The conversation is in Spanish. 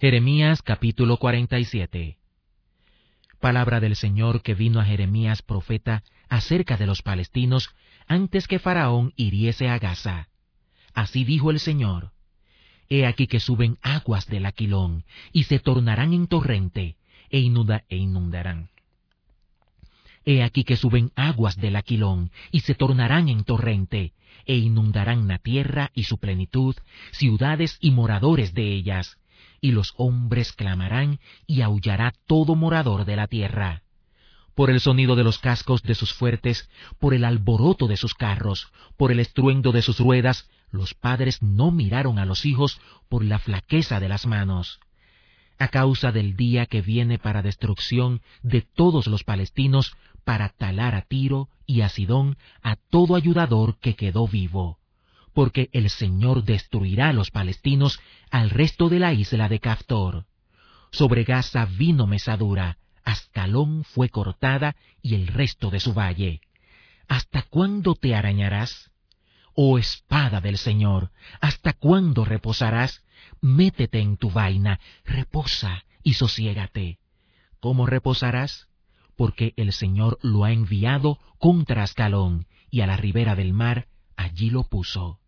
Jeremías capítulo 47. Palabra del Señor que vino a Jeremías profeta acerca de los palestinos antes que Faraón hiriese a Gaza. Así dijo el Señor: He aquí que suben aguas del Aquilón, y se tornarán en torrente, e inundarán. He aquí que suben aguas del Aquilón, y se tornarán en torrente, e inundarán la tierra y su plenitud, ciudades y moradores de ellas. Y los hombres clamarán, y aullará todo morador de la tierra. Por el sonido de los cascos de sus fuertes, por el alboroto de sus carros, por el estruendo de sus ruedas, los padres no miraron a los hijos por la flaqueza de las manos. A causa del día que viene para destrucción de todos los palestinos, para talar a Tiro y a Sidón, a todo ayudador que quedó vivo. Porque el Señor destruirá a los palestinos, al resto de la isla de Caftor. Sobre Gaza vino mesadura, Ascalón fue cortada y el resto de su valle. ¿Hasta cuándo te arañarás? Oh espada del Señor, ¿hasta cuándo reposarás? Métete en tu vaina, reposa y sosiégate. ¿Cómo reposarás? Porque el Señor lo ha enviado contra Ascalón, y a la ribera del mar allí lo puso.